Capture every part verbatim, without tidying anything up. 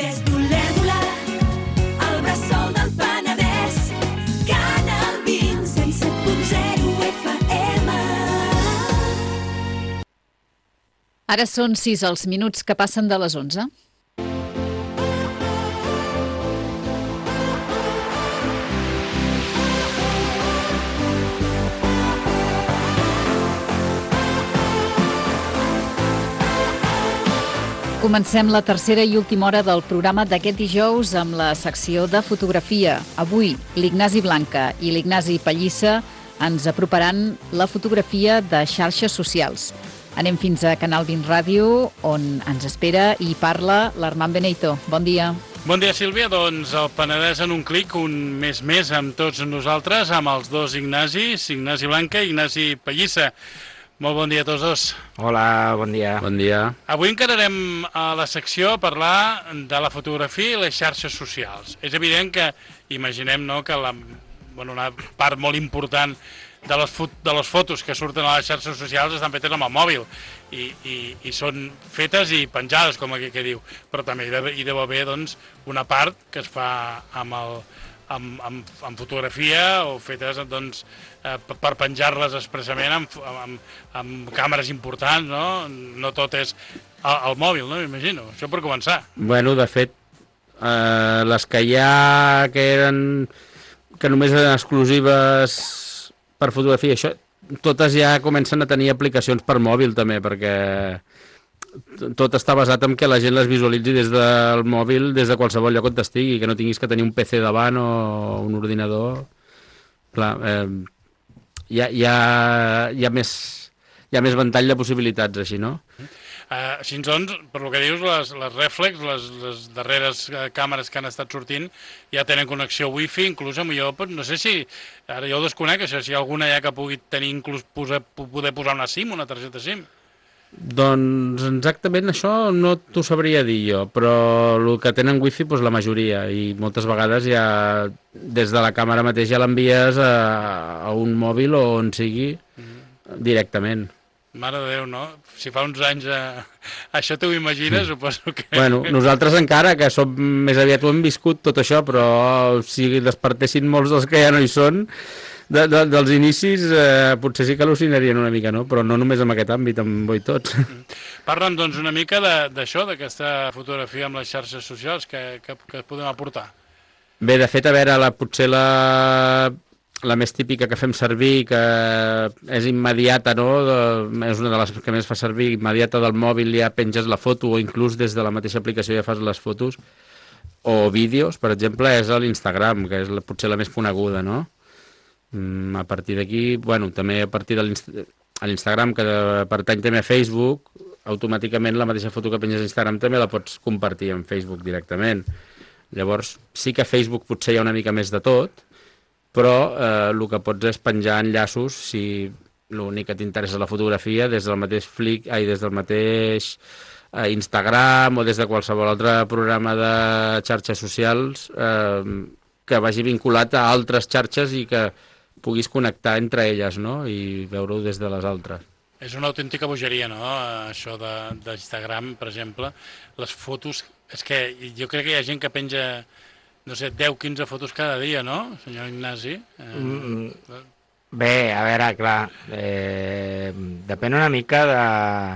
Des d'Olèrdola, al bressol del Penedès, Canal vint, cent set punt zero F M. Ara són sis els minuts que passen de les onze. Comencem la tercera i última hora del programa d'aquest dijous amb la secció de fotografia. Avui, l'Ignasi Blanca i l'Ignasi Pallissa ens aproparan la fotografia de xarxes socials. Anem fins a Canal vint Ràdio, on ens espera i parla l'Armand Beneito. Bon dia. Bon dia, Sílvia. Doncs el Penedès en un clic, un mes més amb tots nosaltres, amb els dos Ignasis, Ignasi Blanca i Ignasi Pallissa. Molt bon dia a tots dos. Hola, bon dia. Bon dia. Avui encararem a la secció a parlar de la fotografia i les xarxes socials. És evident que, imaginem, no, que la, bueno, una part molt important de les, de les fotos que surten a les xarxes socials estan fetes amb el mòbil i, i, i són fetes i penjades, com aquí que diu. Però també hi deu, hi deu haver doncs, una part que es fa amb el... Amb, amb, amb fotografia o fetes doncs, eh, per penjar-les expressament amb, amb, amb càmeres importants, no? No tot és al, al mòbil, no? M'imagino. Això per començar. Bueno, de fet, eh, les que hi ha que eren que només eren exclusives per fotografia, això, totes ja comencen a tenir aplicacions per mòbil també, perquè tot està basat en que la gent les visualitzi des del mòbil, des de qualsevol lloc on t'estigui, que no tinguis que tenir un P C davant o un ordinador. Clar, eh, hi, ha, hi, ha, hi, ha més, hi ha més ventall de possibilitats així, no? Uh, així doncs, per lo que dius, les, les reflex, les, les darreres càmeres que han estat sortint ja tenen connexió wifi, inclús amb jo, no sé si, ara jo ho desconec, això, si hi ha alguna ja que pugui tenir inclús poder, poder posar una SIM, una targeta SIM. Doncs exactament això no t'ho sabria dir jo, però el que tenen wifi, doncs la majoria, i moltes vegades ja des de la càmera mateix ja l'envies a, a un mòbil o on sigui mm. directament. Mare de Déu, no? Si fa uns anys eh, això t'ho imagines, mm. suposo que... Bueno, nosaltres encara, que som més aviat ho hem viscut tot això, però si despertessin molts dels que ja no hi són, De, de, dels inicis eh, potser sí que al·lucinarien una mica, no? Però no només en aquest àmbit, amb voi tots. Parla'm, doncs, una mica d'això, d'aquesta fotografia amb les xarxes socials que, que, que podem aportar. Bé, de fet, a veure, la, potser la, la més típica que fem servir, que és immediata, no? De, és una de les que més fa servir, immediata del mòbil, ja penges la foto, o inclús des de la mateixa aplicació ja fas les fotos, o vídeos, per exemple, és l'Instagram, que és la, potser la més coneguda, no? A partir d'aquí, bueno, també a partir de l'Instagram, que pertany també a Facebook, automàticament la mateixa foto que penges a Instagram també la pots compartir en Facebook directament. Llavors, sí que a Facebook potser hi ha una mica més de tot, però eh, el que pots és penjar enllaços si l'únic que t'interessa és la fotografia des del mateix Flick, ai, des del mateix eh, Instagram o des de qualsevol altre programa de xarxes socials eh, que vagi vinculat a altres xarxes i que puguis connectar entre elles, no? I veure-ho des de les altres. És una autèntica bogeria, no?, això d'Instagram, per exemple. Les fotos, és que jo crec que hi ha gent que penja, no sé, deu o quinze fotos cada dia, no, senyor Ignasi? Eh... Mm, bé, a veure, clar, eh, depèn una mica de,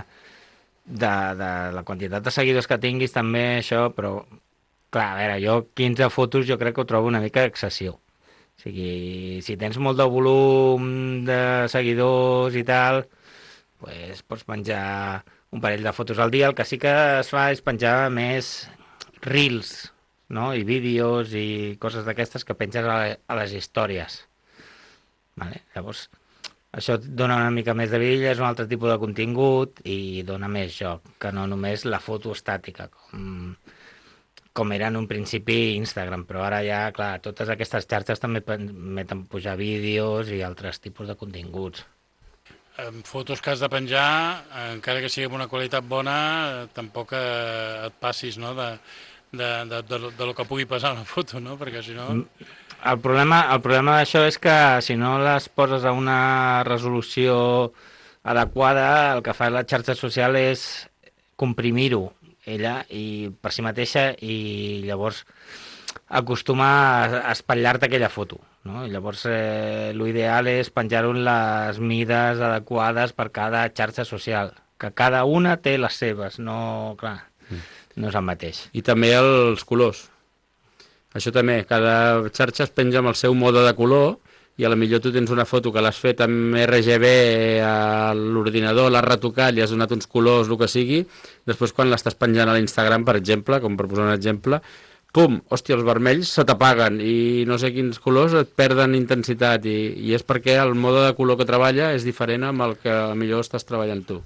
de, de la quantitat de seguidors que tinguis també, això, però, clar, a veure, jo quinze fotos jo crec que ho trobo una mica excessiu. O sigui, si tens molt de volum de seguidors i tal, pues, pots penjar un parell de fotos al dia. El que sí que es fa és penjar més reels, no? I vídeos i coses d'aquestes que penges a, a les històries. Vale? Llavors, això et dona una mica més de vida, és un altre tipus de contingut i dona més joc, que no només la foto estàtica, com... com era en un principi Instagram, però ara ja, clar, totes aquestes xarxes també permeten pujar vídeos i altres tipus de continguts. En fotos que has de penjar, encara que sigui amb una qualitat bona, tampoc et passis, no?, de, de, de, de, de lo que pugui passar una foto, no?, perquè si no... El problema, el problema d'això és que si no les poses a una resolució adequada, el que fa la xarxa social és comprimir-ho. ella, i per si mateixa, i llavors acostuma a, a espatllar-te aquella foto, no? I llavors eh, l'ideal és penjar-ho en les mides adequades per cada xarxa social, que cada una té les seves, no, clar, no és el mateix. I també els colors. Això també, cada xarxa es penja amb el seu mode de color, i a la millor tu tens una foto que l'has fet amb R G B a l'ordinador, l'has retocat, li has donat uns colors, el que sigui, després quan l'estàs penjant a l'Instagram, per exemple, com per posar un exemple, pum, hòstia, els vermells se t'apaguen i no sé quins colors et perden intensitat, i, i és perquè el mode de color que treballa és diferent amb el que millor estàs treballant tu.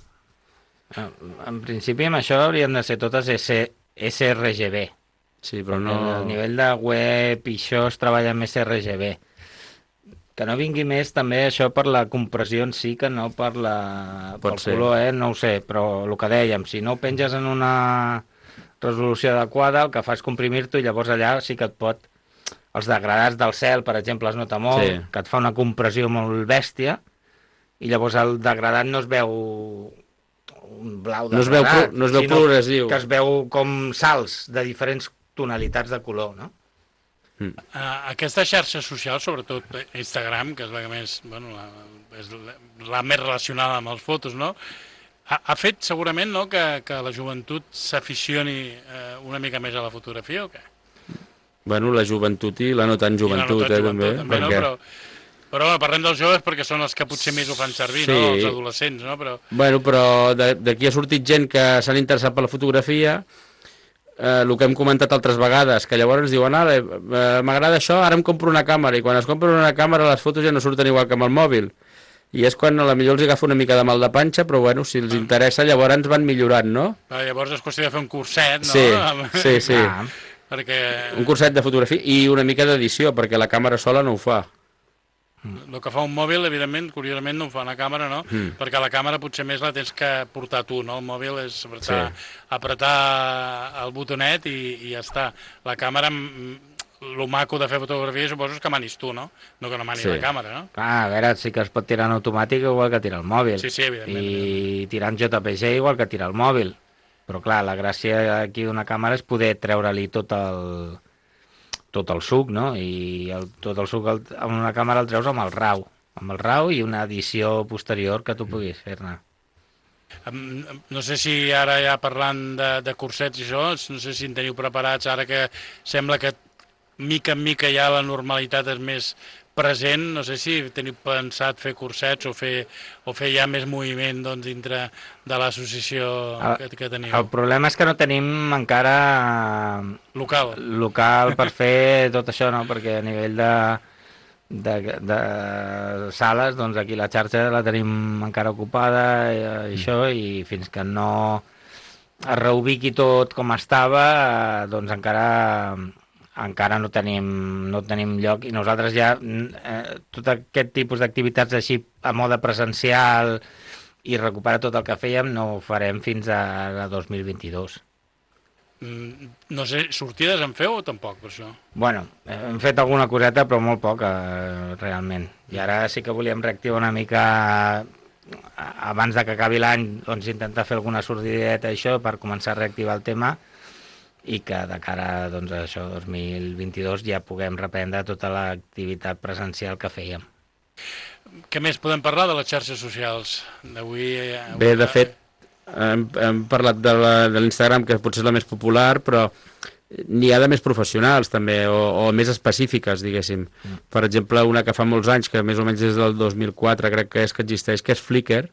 En principi amb això haurien de ser totes S R G B. Sí, però no... A nivell de web i això es treballa amb S R G B. Que no vingui més també això per la compressió en si, que no per la... pel color, eh? No ho sé, però el que dèiem, si no ho penges en una resolució adequada, el que fa és comprimir-t'ho i llavors allà sí que et pot... Els degradats del cel, per exemple, es nota molt, sí, que et fa una compressió molt bèstia, i llavors el degradat no es veu un blau degradat, no es veu, no es veu progressiu, que es veu com salts de diferents tonalitats de color, no? Uh, aquesta xarxa social, sobretot Instagram, que és la que més, bueno, la, és la, la més relacionada amb les fotos, no? Ha, ha fet segurament, no, que, que la joventut s'aficioni uh, una mica més a la fotografia o què? Bueno, la joventut i la no tan joventut, no eh, també. també perquè... no? Però, però parlem dels joves perquè són els que potser més ho fan servir, sí, no? Els adolescents, no? Però... Bueno, però d'aquí ha sortit gent que s'han interessat per la fotografia. Eh, el que hem comentat altres vegades, que llavors ens diuen, ah, eh, m'agrada això, ara em compro una càmera, i quan es compren una càmera les fotos ja no surten igual que amb el mòbil, i és quan a la millor els agafa una mica de mal de panxa, però bueno, si els ah. interessa llavors ens van millorant, no? Ah, llavors és qüestió de fer un curset, no? Sí, sí, sí. Ah, perquè... Un curset de fotografia i una mica d'edició, perquè la càmera sola no ho fa. El que fa un mòbil, evidentment, curiosament no ho fa una càmera, no? Mm. Perquè la càmera potser més la tens que portar tu, no? El mòbil és apretar, sí. apretar el botonet i, i ja està. La càmera, el maco de fer fotografia suposo és que manis tu, no? No que no mani sí. la càmera, no? Ah, a veure, sí que es pot tirar en automàtic igual que tirar el mòbil. Sí, sí, evidentment. I evidentment. tirar en J P G igual que tirar el mòbil. Però clar, la gràcia aquí d'una càmera és poder treure-li tot el... tot el suc, no? I el, tot el suc el, amb una càmera el treus amb el RAW, amb el RAW i una edició posterior que tu puguis fer-ne. No sé si ara ja parlant de, de cursets i això, no sé si en teniu preparats ara que sembla que mica en mica ja la normalitat és més present, no sé si teniu pensat fer cursets o fer, o fer ja més moviment doncs, dintre de l'associació que, que teniu. El problema és que no tenim encara local, local per fer tot això, no? Perquè a nivell de, de, de sales, doncs aquí la xarxa la tenim encara ocupada i, i això, i fins que no es reubiqui tot com estava, doncs encara... encara no tenim, no tenim lloc, i nosaltres ja eh, tot aquest tipus d'activitats així a mode presencial i recuperar tot el que fèiem no ho farem fins a, a dos mil vint-i-dos. Mm, no sé, sortides en feu o tampoc per això? Bueno, hem fet alguna coseta però molt poca eh, realment, i ara sí que volíem reactivar una mica abans de que acabi l'any, doncs intentar fer alguna sortideta això per començar a reactivar el tema, i que de cara doncs, a això, dos mil vint-i-dos, ja puguem reprendre tota l'activitat presencial que fèiem. Què més podem parlar de les xarxes socials d'avui? Bé, de fet, hem, hem parlat de l'Instagram, que potser és la més popular, però n'hi ha de més professionals també, o, o més específiques, diguéssim. Mm. Per exemple, una que fa molts anys, que més o menys des del dos mil quatre crec que és que existeix, que és Flickr,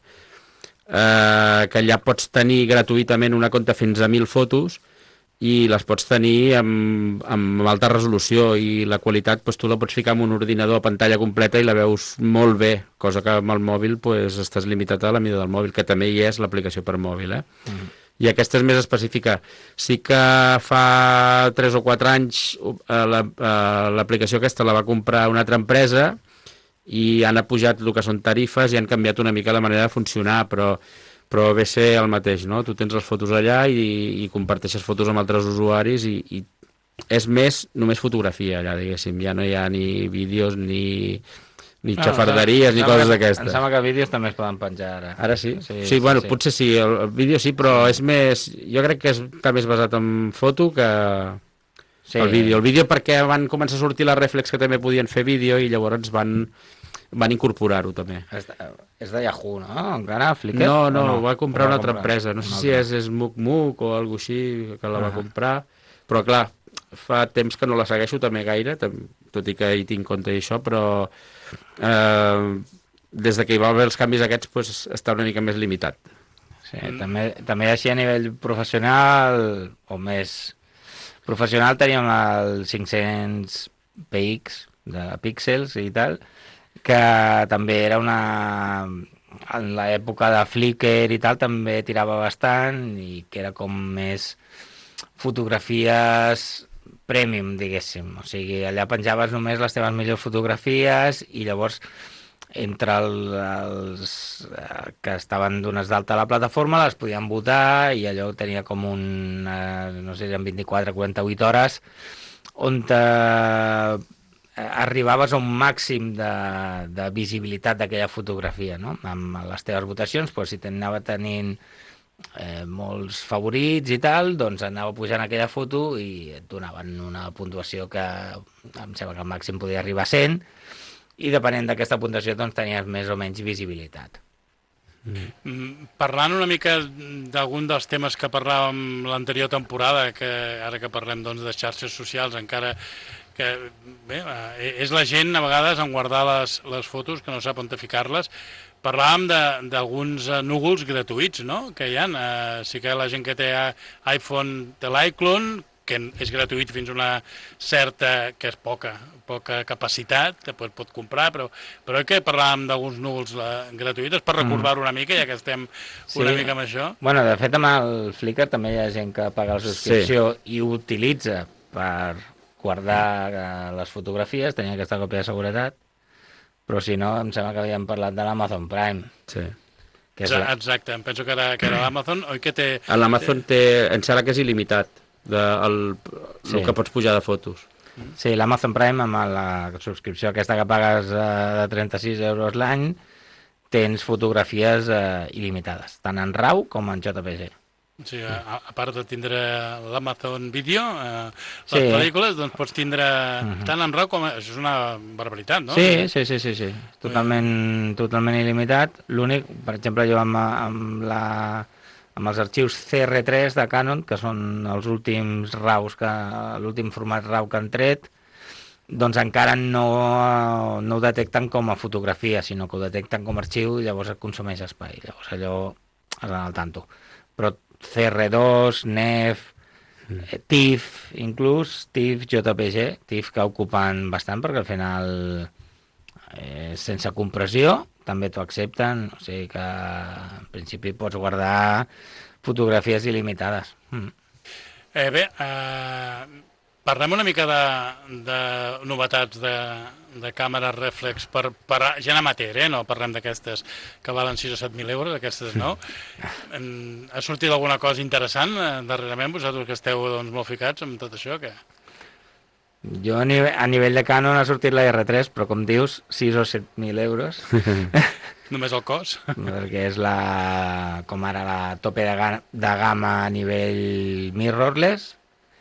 eh, que allà pots tenir gratuïtament una compte fins a mil fotos, i les pots tenir amb, amb alta resolució, i la qualitat doncs, tu la pots ficar en un ordinador a pantalla completa i la veus molt bé, cosa que amb el mòbil doncs, estàs limitat a la mida del mòbil, que també hi és l'aplicació per mòbil. Eh? Mm. I aquesta és més específica. Sí que fa tres o quatre anys l'aplicació aquesta la va comprar una altra empresa i han apujat el que són tarifes i han canviat una mica la manera de funcionar, però però ve ser el mateix, no? Tu tens les fotos allà i, i comparteixes fotos amb altres usuaris i, i és més només fotografia allà, diguéssim, ja no hi ha ni vídeos ni... ni No, xafarderies, ni em sembla coses que- d'aquestes. Em sembla que vídeos també es poden penjar ara. Ara sí? Sí, Sí, sí, bueno, sí. potser sí, el, el vídeo sí, però és més... Jo crec que és, està més basat en foto que Sí. el vídeo. El vídeo perquè van començar a sortir les reflex que també podien fer vídeo i llavors van, van incorporar-ho també. És de, és de Yahoo, no? Encara, Flickr? No, O no, ho va comprar Ho una altra comprar? empresa. No sé Una si altra. és Smook o alguna així que la va Ah. comprar, però clar, fa temps que no la segueixo també gaire, tam- tot i que hi tinc compte i això, però eh, des de que hi va haver els canvis aquests pues, està una mica més limitat. Sí, també, també així a nivell professional, o més professional, teníem el cinc-cents P X de píxels i tal, que també era una... En l'època de Flickr i tal també tirava bastant i que era com més fotografies premium, diguéssim. O sigui, allà penjaves només les teves millors fotografies i llavors entre el, els eh, que estaven dones d'alta a la plataforma les podien votar i allò tenia com un, eh, no sé, eren vint-i-quatre a quaranta-vuit hores on te, eh, arribaves a un màxim de, de visibilitat d'aquella fotografia, no? Amb les teves votacions, doncs, si t'anava tenint eh, molts favorits i tal, doncs anava pujant aquella foto i et donaven una puntuació que em sembla que al màxim podia arribar a cent, i depenent d'aquesta puntuació doncs tenies més o menys visibilitat. Mm, Parlant una mica d'algun dels temes que parlàvem l'anterior temporada, que ara que parlem doncs, de xarxes socials, encara que bé, eh, és la gent a vegades en guardar les, les fotos que no sap on ficar-les. Parlàvem de- d'alguns eh, núvols gratuïts, no?, que hi ha. Eh, sí que la gent que té eh, iPhone té l'iClone, que és gratuït fins a una certa, que és poca, poca capacitat, que pot, pot comprar, però, però que parlàvem d'alguns núvols eh, gratuïts, per recordar-ho una mica, ja que estem una Sí. mica amb això. Bueno, de fet, amb el Flickr també hi ha gent que paga la subscripció sí. i ho utilitza per guardar eh, les fotografies, tenia aquesta còpia de seguretat, però si no, em sembla que havíem parlat de l'Amazon Prime. Sí. Que és la... Exacte, em penso que era, que era l'Amazon, oi que té... L'Amazon té, em sembla que és il·limitat, de, el, Sí. el que pots pujar de fotos. Sí, l'Amazon Prime, amb la subscripció aquesta que pagues eh, de trenta-sis euros l'any, tens fotografies eh, il·limitades, tant en RAW com en J P G. O sigui, a, a part de tindre l'Amazon Video, eh, les Sí. pel·lícules, doncs pots tindre tant en RAW com... Això és una barbaritat, no? Sí, sí, sí, sí, sí. Totalment, totalment il·limitat. L'únic, per exemple, jo amb, amb, la, amb els arxius C R tres de Canon, que són els últims RAWs, que l'últim format RAW que han tret, doncs encara no, no ho detecten com a fotografia, sinó que ho detecten com a arxiu i llavors et consumeix espai. Llavors allò has d'anar al tanto. Però C R dos, N E F, eh, TIFF, inclús, TIFF, J P G, TIFF que ocupen bastant perquè al final eh, sense compressió també t'ho accepten, o sigui que en principi pots guardar fotografies il·limitades. Mm. Eh, bé, eh, parlem una mica de, de novetats de, de càmeres reflex per, per gent amateur, eh? No parlem d'aquestes que valen sis o set mil euros, aquestes no. En, ha sortit alguna cosa interessant eh, darrerament, vosaltres que esteu doncs, molt ficats amb tot això? Que... Jo a nivell, a nivell de Canon ha sortit la R tres, però com dius, sis o set mil euros, Només el cos? perquè és la, com ara la tope de, ga, de gamma a nivell mirrorless,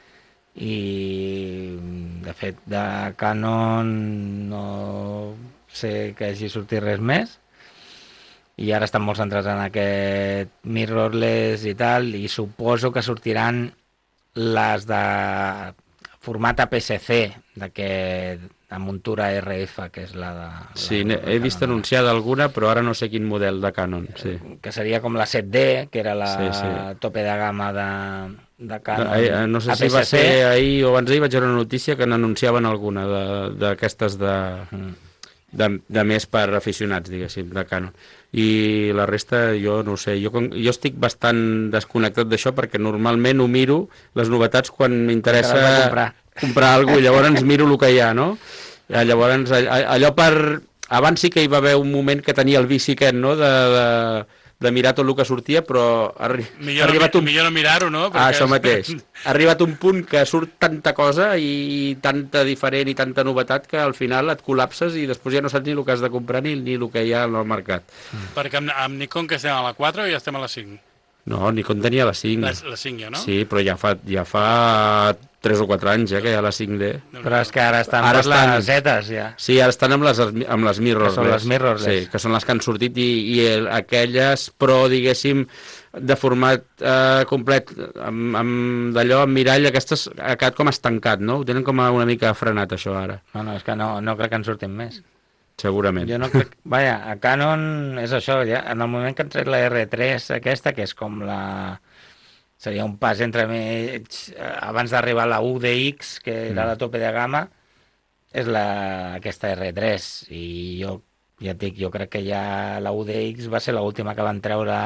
i de fet de Canon no sé que hagi sortit res més, i ara estan molt centrats en aquest mirrorless i tal, i suposo que sortiran les de format A P S C, d'aquest de muntura R F, que és la de... Sí, la, he vist anunciada alguna, però ara no sé quin model de Canon. Sí. que seria com la set D, que era la Sí, sí. tope de gamma de, de Canon. Eh, no sé si va ser ahir o abans d'ahir vaig veure una notícia que n'anunciaven alguna de- d'aquestes de, de, de més per aficionats, diguéssim, de Canon. I la resta, jo no ho sé, jo, com- jo estic bastant desconnectat d'això perquè normalment ho miro, les novetats, quan Te m'interessa l'has de comprar. comprar alguna cosa, i llavors mir el que hi ha, no? Eh, Llavors, all- allò per... Abans sí que hi va haver un moment que tenia el vici aquest, no?, de, de, de mirar tot el que sortia, però ha, arri Millor, ha arribat no, un... millor no mirar-ho, no? Ah, això mateix. Ha arribat un punt que surt tanta cosa i tanta diferent i tanta novetat que al final et col·lapses i després ja no saps ni el que has de comprar ni, ni el que hi ha al mercat. Perquè amb, amb Nikon que estem a la quatre o ja estem a la cinc? No, Nikon tenia la cinc. La, la cinc ja, no? Sí, però ja fa, ja fa tres o quatre anys eh, que hi ha la cinc D. Però és que ara estan Ara per estan- les zetes, ja. Sí, ara estan amb les, amb les mirrorless. Que són les mirrorless. Sí, que són les que han sortit i, i el, aquelles, però diguéssim, de format eh, complet, amb, amb d'allò, amb mirall, aquestes ha quedat com estancat, no? Ho tenen com a una mica frenat, això, ara, No, no, és que no, no crec que en surtin més. segurament. Jo no crec... Vaja, a Canon és això, ja, en el moment que han tret la R tres aquesta, que és com la... Seria un pas entre mig, eh, abans d'arribar a la U D X, que era Mm. la tope de gamma, és la, aquesta R tres, i jo ja et dic, jo crec que ja la U D X va ser l'última que van treure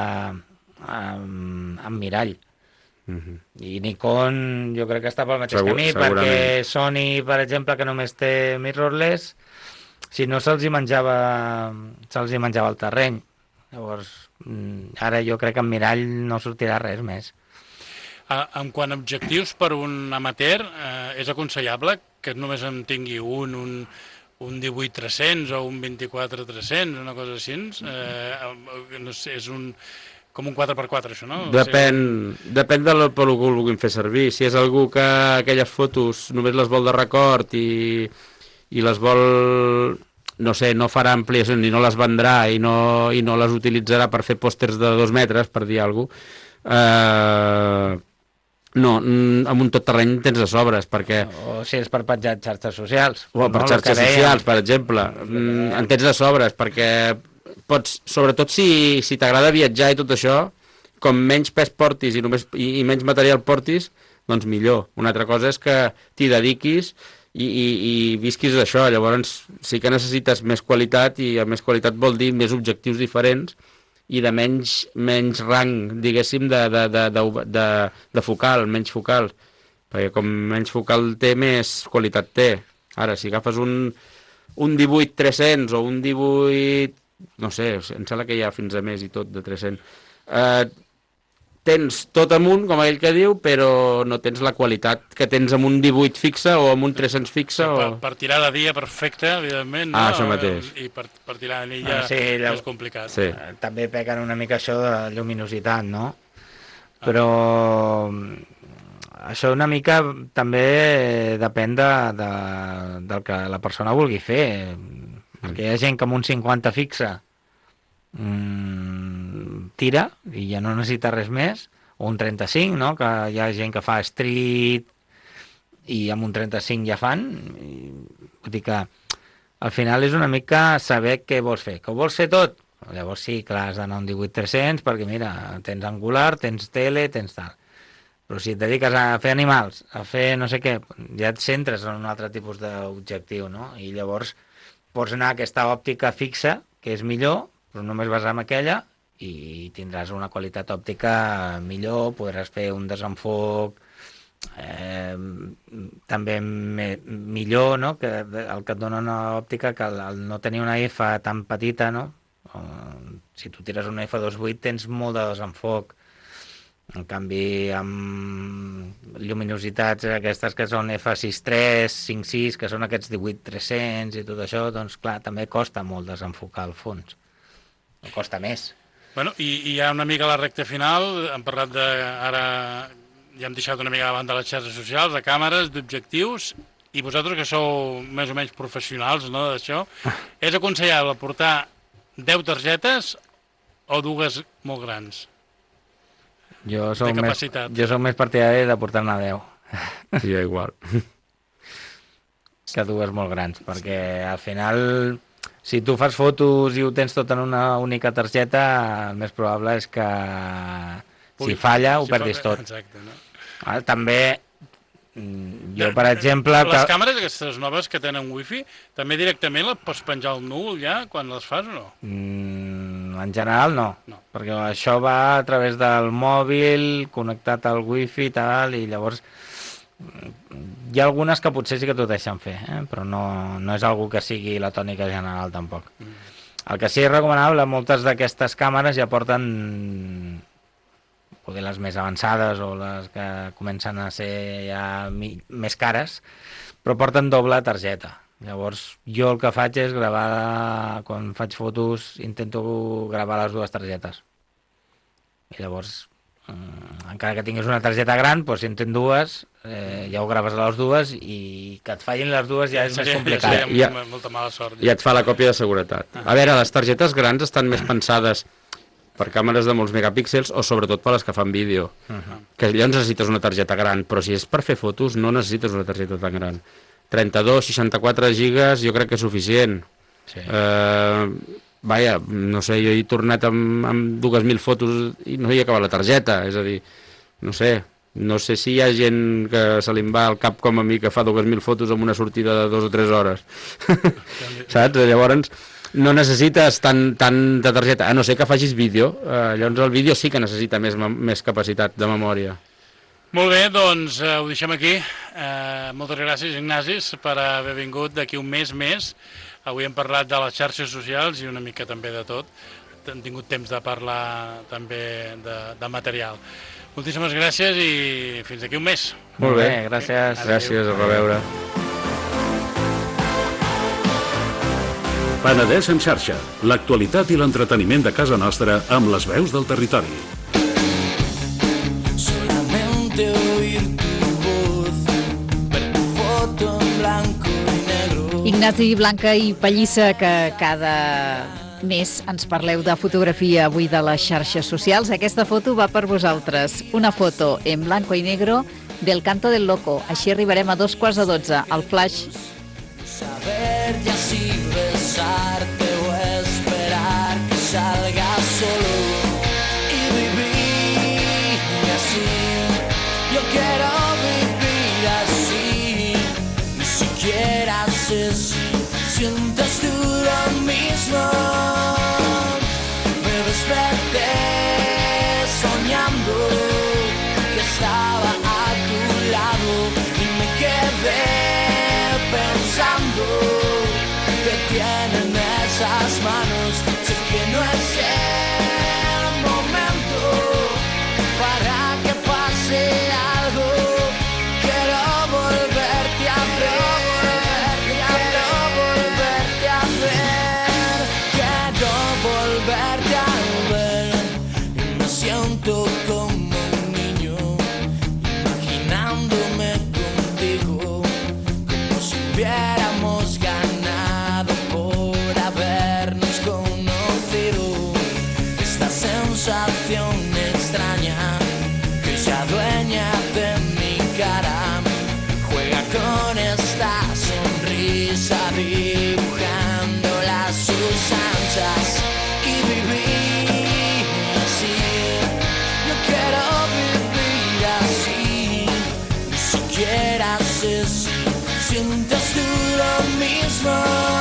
amb, amb mirall. Mhm. I Nikon jo crec que està pel mateix Segur- camí, segurament. perquè Sony, per exemple, que només té mirrorless, si no se'ls hi menjava se'ls hi menjava el terreny. Llavors, mm, ara jo crec que amb mirall no sortirà res més. Ah, en quant a objectius per un amateur, eh, és aconsellable que només en tingui un, un, un divuit tres-cents o un vint-i-quatre tres-cents, una cosa així. Eh, no sé, és un, com un quatre per quatre, això, no? Depèn, depèn del pel que ho vulguin fer servir. Si és algú que aquelles fotos només les vol de record i, i les vol, no sé, no farà ampliacions ni no les vendrà i no, i no les utilitzarà per fer pòsters de dos metres, per dir alguna cosa, eh, no, mm, amb un tot terreny tens de sobres, perquè... O si és per penjar xarxes socials. O per no? El xarxes que dèiem. socials, per exemple. Mm, en tens de sobres, perquè pots, sobretot si, si t'agrada viatjar i tot això, com menys pes portis i, només, i, i menys material portis, doncs millor. Una altra cosa és que t'hi dediquis i, i, i visquis d'això. Llavors sí que necessites més qualitat i a més qualitat vol dir més objectius diferents i de menys, menys rang, diguéssim, de, de, de, de, de, de focal, menys focal. Perquè com menys focal té, més qualitat té. Ara, si agafes un, un divuit tres-cents o un divuit... No sé, em sembla que hi ha fins a més i tot de tres-cents. Eh, tens tot amunt, com aquell que diu, però no tens la qualitat que tens amb un divuit fixe o amb un tres-cents fixe. Per, O... per tirar de dia perfecte, evidentment, no? Ah, això mateix. I per, per tirar de nit ja Ah, sí, llavors- és complicat. Sí. Eh, També pequen una mica això de lluminositat, no? Però mm, això una mica també depèn de, de, del que la persona vulgui fer. Perquè hi ha gent que amb un cinquanta fixa mm, tira i ja no necessita res més, o un trenta-cinc, no? Que hi ha gent que fa street i amb un trenta-cinc ja fan. I, vull dir que al final és una mica saber què vols fer. Que ho vols fer tot? Llavors sí, clar, has d'anar a un divuit tres-cents perquè mira, tens angular, tens tele, tens tal. Però si et dediques a fer animals, a fer no sé què, ja et centres en un altre tipus d'objectiu, no? I llavors pots anar a aquesta òptica fixa, que és millor, però només vas amb aquella i tindràs una qualitat òptica millor, podràs fer un desenfoc eh, també me, millor, no? Que el que et dona una òptica que el, el no tenir una F tan petita, no? O, si tu tires una F dos vuit tens molt de desenfoc. En canvi, amb lluminositats aquestes que són F sis tres, cinc sis, que són aquests divuit tres-cents i tot això, doncs clar, també costa molt desenfocar el fons. No costa més. Bueno, i, i ja una mica a la recta final, hem parlat de... Ara ja hem deixat una mica davant de les xarxes socials, de càmeres, d'objectius, i vosaltres que sou més o menys professionals, no, d'això, és aconsellable portar deu targetes o dues molt grans? Jo soc, De més, capacitat. jo soc més partidari de portar-ne deu Sí, igual. que dues molt grans, perquè al final, si tu fas fotos i ho tens tot en una única targeta, el més probable és que si falla ho Si perdis fa- tot. Exacte, no? Ah, també, mm, jo per exemple... Les Que... càmeres aquestes noves que tenen wifi, també directament les pots penjar al núvol ja, quan les fas o no? Mm, en general no, No. perquè això va a través del mòbil, connectat al wifi i tal, i llavors mm, hi ha algunes que potser sí que t'ho deixen fer, eh? Però no, no és algo que sigui la tònica general tampoc. Mm. El que sí és recomanable, moltes d'aquestes càmeres ja porten poder les més avançades o les que comencen a ser ja mi, més cares, però porten doble targeta. Llavors, jo el que faig és gravar, quan faig fotos, intento gravar les dues targetes. I llavors, eh, encara que tinguis una targeta gran, doncs, si en tens dues, eh, ja ho graves a les dues i que et fallin les dues ja és més complicat. Ja, Ja- ja, molta mala sort. I et fa la còpia de seguretat. A veure, les targetes grans estan més pensades per càmeres de molts megapíxels o sobretot per les que fan vídeo. Que llavors necessites una targeta gran, però si és per fer fotos no necessites una targeta tan gran. trenta-dos, seixanta-quatre gigas jo crec que és suficient. Sí. Eh, vaja, no sé, jo he tornat amb, amb dues mil fotos i no hi ha acabat la targeta, és a dir, no sé, no sé si hi ha gent que se li va al cap com a mi que fa dues mil fotos amb una sortida de dues o tres hores. Saps? Llavors no necessites tant, tant de targeta, a no ser que facis vídeo. Eh, llavors el vídeo sí que necessita més, més capacitat de memòria. Molt bé, doncs eh, ho deixem aquí. Eh, moltes gràcies, Ignacis, per haver vingut d'aquí un mes més. Avui hem parlat de les xarxes socials i una mica també de tot. Hem tingut temps de parlar també de, de material. Moltíssimes gràcies i fins d'aquí un mes. Molt bé, gràcies. Adéu. Gràcies, a reveure. Penedès en xarxa, l'actualitat i l'entreteniment de casa nostra amb les veus del territori. Solamente oír tu voz, ver tu foto en blanco y negro. Ignasi Blanca i Pallissa, que cada mes ens parleu de fotografia avui de les xarxes socials. Aquesta foto va per vosaltres. Una foto en blanco y negro del Canto del Loco. Així arribarem a dos quarts de dotze. El flash. Saber ya si besarte o esperar que salga solo y vivir así. Yo quiero vivir así, ni siquiera sé si sientes tú lo mismo. Me desperté soñando que estaba a tu lado y me quedé pensando que tienen esas manos. Sé que no es el momento para que pase algo. Quiero volverte a ver, quiero volverte a ver, quiero volverte a ver. Y me siento como un niño imaginándome contigo, como si hubiéramos ganado por habernos conocido. Esta sensación extraña que se adueña de mi cara, juega con esta sonrisa dibujando las sus anchas y vivir así. Yo quiero vivir así, ni siquiera sé si sientes tú lo mismo.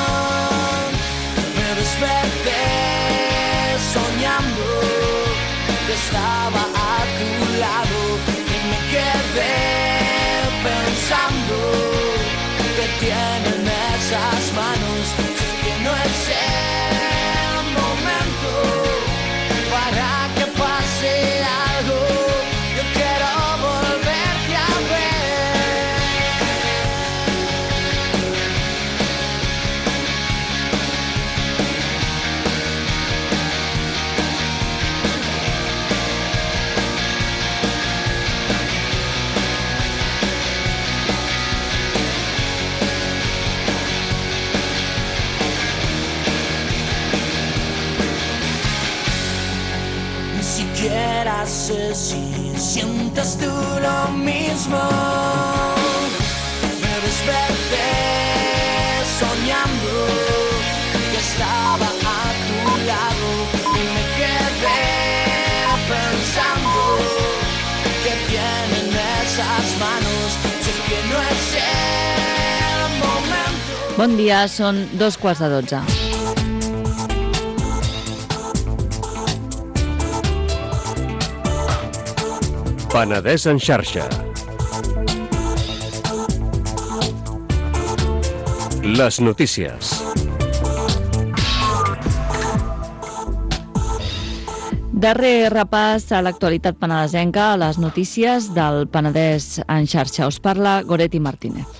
Me desperté soñando que estaba a tu lado y me quedé pensando que tienen esas manos. Sé que no es el momento para que pase algo. Yo quiero volverte a ver. Ni siquiera sé si sientes tú lo mismo. Me desperté soñando que estaba a tu lado y me quedé pensando que tienen esas manos. Sé que no es el momento. Bon dia, són dos quarts de dotze. Penedès en xarxa. Les notícies. Darrer repàs a l'actualitat penedesenca, a les notícies del Penedès en xarxa. Us parla Goretti Martínez.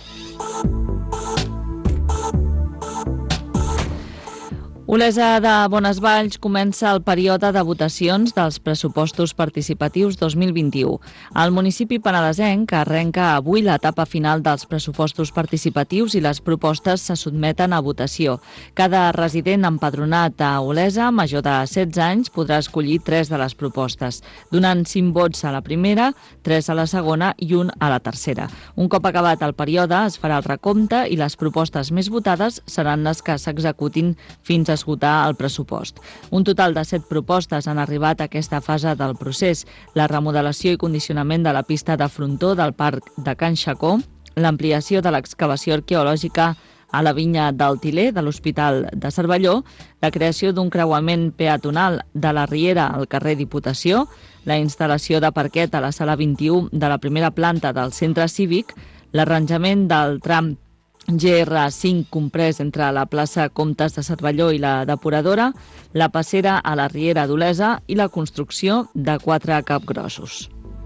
Olesa de Bonesvalls comença el període de votacions dels pressupostos participatius dos mil vint-i-u. El municipi penedesenc arrenca avui l'etapa final dels pressupostos participatius i les propostes se sotmeten a votació. Cada resident empadronat a Olesa, major de setze anys, podrà escollir tres de les propostes, donant cinc vots a la primera, tres a la segona i un a la tercera. Un cop acabat el període, es farà el recompte i les propostes més votades seran les que s'executin fins a esgotar el pressupost. Un total de set propostes han arribat a aquesta fase del procés: la remodelació i condicionament de la pista de frontó del Parc de Can Xacó, l'ampliació de l'excavació arqueològica a la vinya del Tiler de l'Hospital de Cervelló, la creació d'un creuament peatonal de la Riera al carrer Diputació, la instal·lació de parquet a la sala vint-i-u de la primera planta del centre cívic, l'arranjament del tram G R cinc comprès entre la plaça Comtes de Cervelló i la depuradora, la passera a la Riera d'Olesa i la construcció de quatre capgrossos.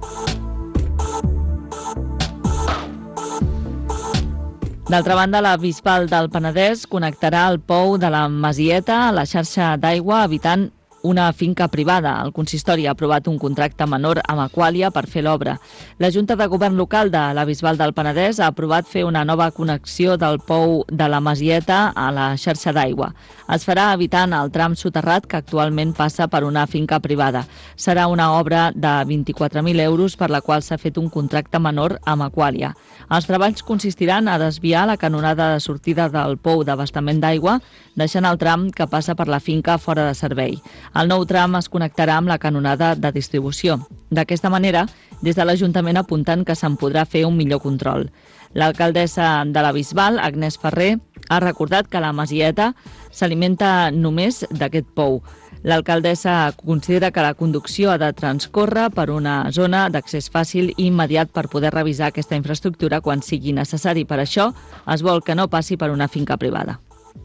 D'altra banda, la Bisbal del Penedès connectarà el pou de la Masieta a la xarxa d'aigua evitant una finca privada. El consistori ha aprovat un contracte menor amb Aquàlia per fer l'obra. La Junta de Govern Local de la Bisbal del Penedès ha aprovat fer una nova connexió del pou de la Masieta a la xarxa d'aigua. Es farà evitant el tram soterrat que actualment passa per una finca privada. Serà una obra de vint-i-quatre mil euros per la qual s'ha fet un contracte menor amb Aquàlia. Els treballs consistiran a desviar la canonada de sortida del pou d'abastament d'aigua, deixant el tram que passa per la finca fora de servei. El nou tram es connectarà amb la canonada de distribució. D'aquesta manera, des de l'Ajuntament apunten que se'n podrà fer un millor control. L'alcaldessa de la Bisbal, Agnès Ferrer, ha recordat que la Masieta s'alimenta només d'aquest pou. L'alcaldessa considera que la conducció ha de transcórrer per una zona d'accés fàcil i immediat per poder revisar aquesta infraestructura quan sigui necessari. Per això, es vol que no passi per una finca privada.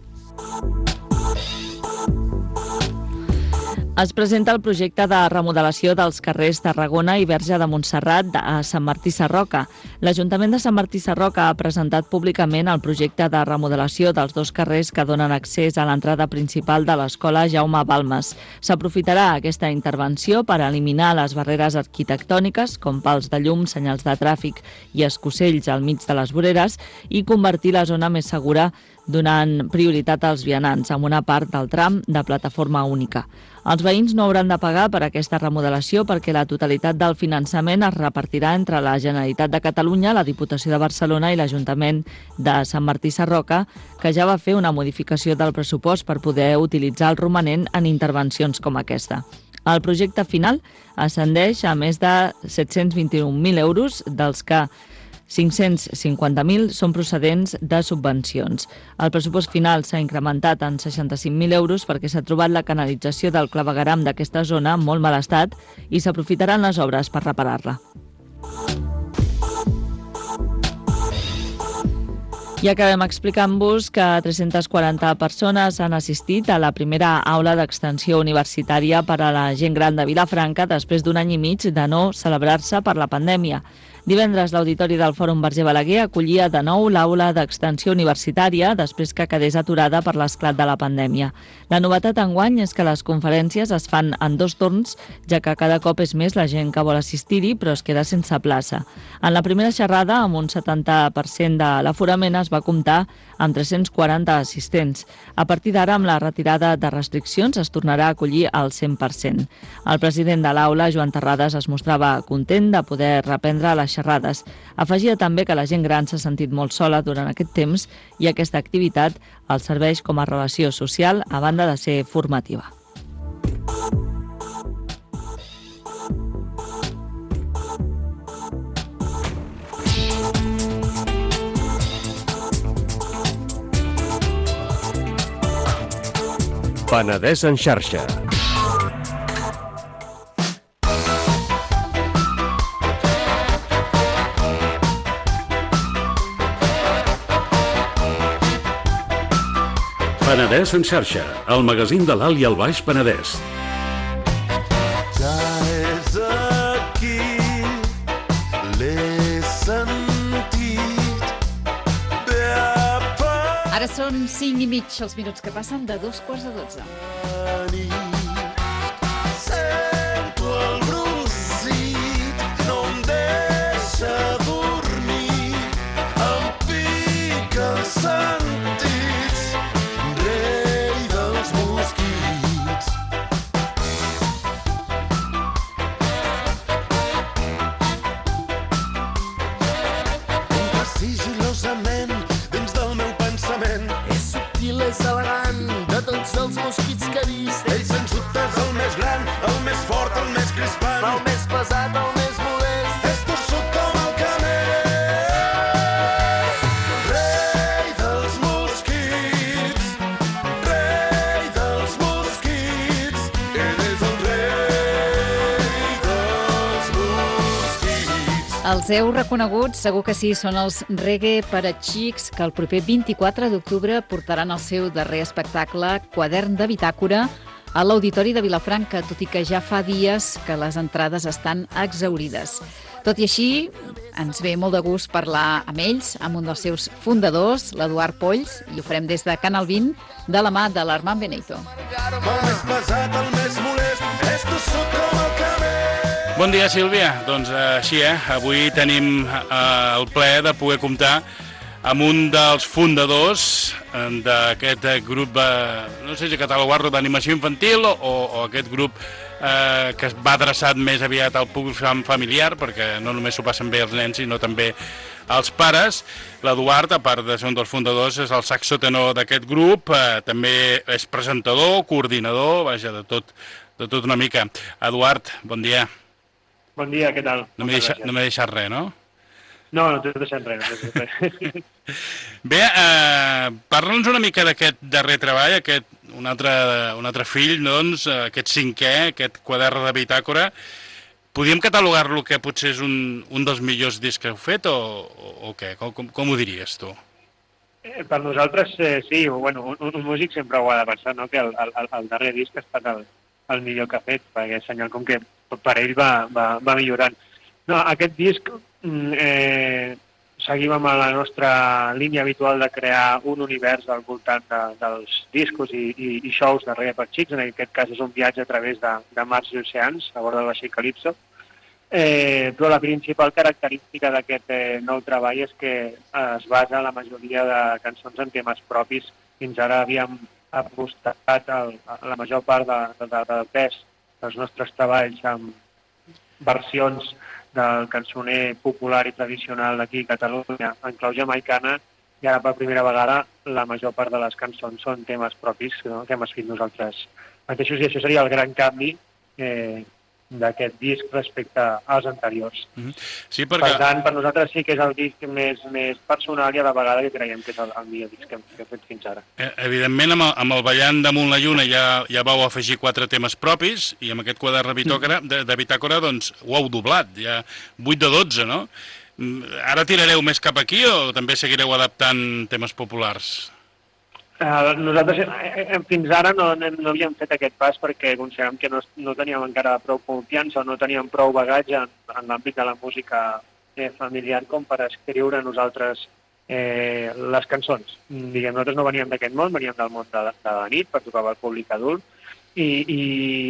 Es presenta el projecte de remodelació dels carrers Tarragona i Verge de Montserrat a Sant Martí Sarroca. L'Ajuntament de Sant Martí Sarroca ha presentat públicament el projecte de remodelació dels dos carrers que donen accés a l'entrada principal de l'escola Jaume Balmes. S'aprofitarà aquesta intervenció per eliminar les barreres arquitectòniques, com pals de llum, senyals de tràfic i escocells al mig de les voreres, i convertir la zona més segura, donant prioritat als vianants amb una part del tram de plataforma única. Els veïns no hauran de pagar per aquesta remodelació perquè la totalitat del finançament es repartirà entre la Generalitat de Catalunya, la Diputació de Barcelona i l'Ajuntament de Sant Martí Sarroca, que ja va fer una modificació del pressupost per poder utilitzar el romanent en intervencions com aquesta. El projecte final ascendeix a més de set-cents vint-i-un mil euros, dels que cinc-cents cinquanta mil són procedents de subvencions. El pressupost final s'ha incrementat en seixanta-cinc mil euros perquè s'ha trobat la canalització del clavegueram d'aquesta zona en molt mal estat i s'aprofitaran les obres per reparar-la. I acabem explicant-vos que tres-centes quaranta persones han assistit a la primera aula d'extensió universitària per a la gent gran de Vilafranca després d'un any i mig de no celebrar-se per la pandèmia. Divendres, l'Auditori del Fòrum Verger Balaguer acollia de nou l'aula d'extensió universitària després que quedés aturada per l'esclat de la pandèmia. La novetat enguany és que les conferències es fan en dos torns, ja que cada cop és més la gent que vol assistir-hi, però es queda sense plaça. En la primera xerrada, amb un setanta per cent de l'aforament, es va comptar amb tres-cents quaranta assistents. A partir d'ara, amb la retirada de restriccions, es tornarà a acollir al cent per cent. El president de l'aula, Joan Terrades, es mostrava content de poder reprendre les xerrades. Afegia també que la gent gran s'ha sentit molt sola durant aquest temps i aquesta activitat els serveix com a relació social a banda de ser formativa. Penedès en xarxa. Penedès en xarxa, el magazín de l'Alt i el Baix Penedès. Ara són cinc i mig els minuts que passen de dos quarts de dotze. Sento el brussit, no em deixa dormir, em pica els sentits, rei dels mosquits. Entra sigil·losament dins del meu pensament. És subtil, és elegant, de tots els mosquits que he vist. Ell sens dubte és el més gran, el més fort, el més crispant, el més pesat, el més modest. És tossut com el camell. Rei dels mosquits, rei dels mosquits, ell és el rei dels mosquits. Els heu reconegut, segur que sí, són els Reggae per a Xics, que el proper vint-i-quatre d'octubre portaran el seu darrer espectacle, Quadern de Bitàcora, a l'Auditori de Vilafranca, tot i que ja fa dies que les entrades estan exhaurides. Tot i així, ens ve molt de gust parlar amb ells, amb un dels seus fundadors, l'Eduard Polls, i ho farem des de Canal vint, de la mà de l'Armand Benito. El més pesat, el més molest, és tossut com el camell. Bon dia, Sílvia. Doncs eh, així, eh? Avui tenim eh, el plaer de poder comptar amb un dels fundadors eh, d'aquest eh, grup, eh, no sé si catalogar-lo d'animació infantil o, o aquest grup eh, que es va adreçat més aviat al públic fam- familiar, perquè no només s'ho passen bé els nens, sinó també els pares. L'Eduard, a part de ser un dels fundadors, és el saxotenor d'aquest grup, eh, també és presentador, coordinador, vaja, de tot, de tot una mica. Eduard, bon dia. Bon dia, què tal? No m'he deixat, no m'he deixat res, no? No, no t'he deixat res, no t'he deixat res. Bé, eh, parla'ns una mica d'aquest darrer treball, aquest, un altre, un altre fill, doncs, aquest cinquè, aquest quadern de bitàcora. Podríem catalogar-lo que potser és un, un dels millors discs que heu fet o, o, o què? Com, com, com ho diries tu? Eh, Per nosaltres, eh, sí, bueno, un, un músic sempre ho ha de pensar, no? Que el, el, el darrer disc ha estat el, el millor que ha fet, perquè és senyal com que per ell va, va, va millorant. No, aquest disc mm, eh, seguim amb la nostra línia habitual de crear un univers al voltant de, dels discos i, i, i shows de Reggae per Xics. En aquest cas és un viatge a través de, de mars i oceans, a bord del vaixell Calypso. Eh, però la principal característica d'aquest eh, nou treball és que es basa en la majoria de cançons en temes propis. Fins ara havíem apostat el, la major part de, de, de, del pes dels nostres treballs amb versions del cançoner popular i tradicional d'aquí a Catalunya en clau jamaicana, i ara per primera vegada la major part de les cançons són temes propis, no? Que hem escrit nosaltres mateixos, i això seria el gran canvi eh, d'aquest disc respecte als anteriors. Mm-hmm. Sí, perquè... Per tant, per nosaltres sí que és el disc més, més personal i a la vegada que creiem que és el, el millor disc que hem, que hem fet fins ara. Eh, evidentment, amb el, amb el Ballant damunt la lluna ja, ja vau afegir quatre temes propis, i amb aquest quadern de bitàcora, de, de bitàcora doncs, ho heu doblat, ja vuit de dotze, no? Ara tirareu més cap aquí o també seguireu adaptant temes populars? Uh, nosaltres eh, fins ara no, no havíem fet aquest pas perquè considerem que no, no teníem encara prou confiança o no teníem prou bagatge en, en l'àmbit de la música eh, familiar com per escriure nosaltres eh, les cançons. Diguem, nosaltres no veníem d'aquest món, veníem del món de, de la nit per tocar al públic adult i, i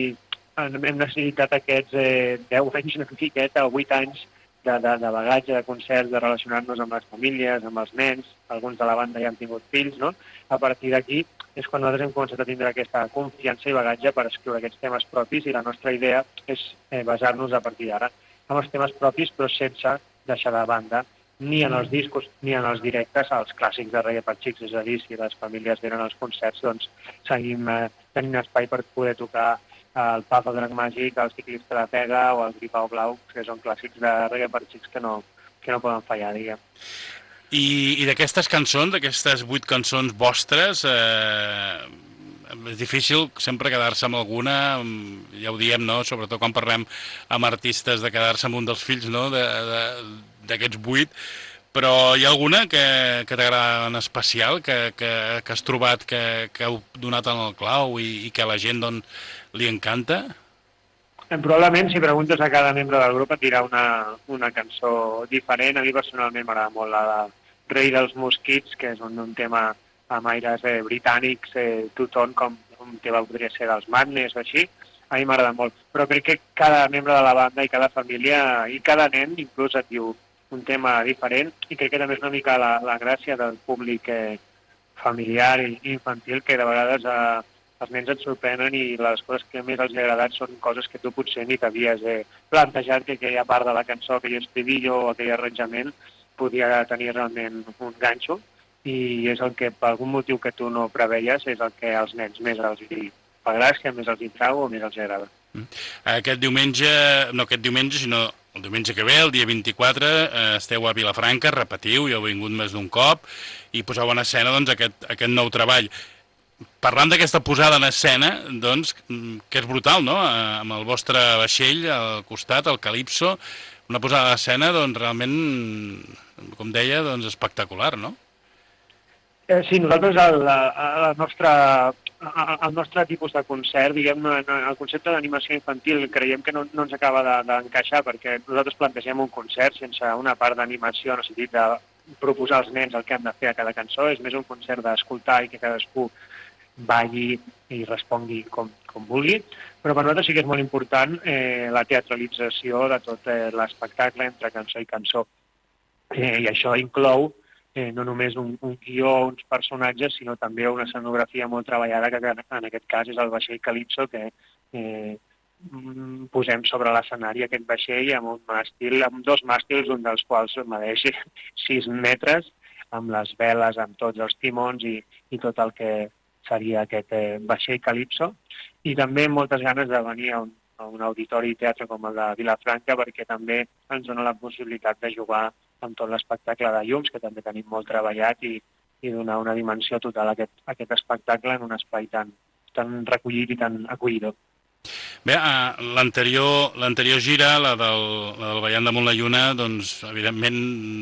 hem necessitat aquests eh, deu anys, una miqueta, o vuit anys de, de, de bagatge, de concerts, de relacionar-nos amb les famílies, amb els nens, alguns de la banda ja han tingut fills, no? A partir d'aquí és quan nosaltres hem començat a tindre aquesta confiança i bagatge per escriure aquests temes propis, i la nostra idea és eh, basar-nos a partir d'ara amb els temes propis, però sense deixar de banda ni en els discos ni en els directes els clàssics de Reggae per Xics, és a dir, si les famílies venen als concerts, doncs seguim eh, tenint espai per poder tocar el Paf, el Drac Màgic, el Ciclista de Pega o el Gripau Blau, que són clàssics de Reggae per Xics que no, que no poden fallar, diguem. I, i d'aquestes cançons, d'aquestes vuit cançons vostres, eh, és difícil sempre quedar-se amb alguna, ja ho diem, no? Sobretot quan parlem amb artistes de quedar-se amb un dels fills, no? D'aquests vuit, però hi ha alguna que, que t'agrada en especial, que, que, que has trobat que, que heu donat en el clau i, i que a la gent doncs, li encanta? Probablement, si preguntes a cada membre del grup, et dirà una, una cançó diferent. A mi personalment m'agrada molt la de Rei dels Mosquits, que és un, un tema amb aires eh, britànics, eh, tothom com un tema podria ser dels Madness o així, a mi m'agrada molt. Però crec que cada membre de la banda i cada família i cada nen inclús et diu un tema diferent, i crec que també és una mica la, la gràcia del públic eh, familiar i infantil, que de vegades eh, els nens et sorprenen i les coses que més els ha agradat són coses que tu potser ni t'havies eh, plantejat que aquella part de la cançó, aquell estribillo o aquell arranjament podia tenir realment un ganxo, i és el que per algun motiu que tu no preveies és el que als nens més els hi fa gràcia, més els hi trau o més els agrada. Aquest diumenge, no aquest diumenge, sinó el diumenge que ve, el dia vint-i-quatre, eh, esteu a Vilafranca, repetiu, ja heu vingut més d'un cop, i poseu en escena doncs, aquest, aquest nou treball. Parlant d'aquesta posada en escena, doncs, que és brutal, no?, amb el vostre vaixell al costat, el Calypso, una posada d'escena, doncs, realment, com deia, doncs, espectacular, no? Eh, sí, nosaltres el, el, nostre, el nostre tipus de concert, diguem, el concepte d'animació infantil creiem que no, no ens acaba d'encaixar, perquè nosaltres plantegem un concert sense una part d'animació, en el sentit de proposar als nens el que han de fer a cada cançó, és més un concert d'escoltar i que cadascú balli i respongui com, com vulgui, però per nosaltres sí que és molt important eh, la teatralització de tot eh, l'espectacle entre cançó i cançó. Eh, I això inclou eh, no només un, un guió, uns personatges, sinó també una escenografia molt treballada, que en aquest cas és el vaixell Calypso, que eh, posem sobre l'escenari aquest vaixell amb un màstil, amb dos màstils, un dels quals medeix sis metres, amb les veles, amb tots els timons i, i tot el que seria aquest eh, vaixell Calypso, i també moltes ganes de venir a un, a un auditori teatre com el de Vilafranca, perquè també ens dona la possibilitat de jugar amb tot l'espectacle de llums, que també tenim molt treballat, i, i donar una dimensió total a aquest, a aquest espectacle en un espai tan, tan recollit i tan acollidor. Bé, l'anterior l'anterior gira, la del, la del Ballant damunt la lluna, doncs, evidentment,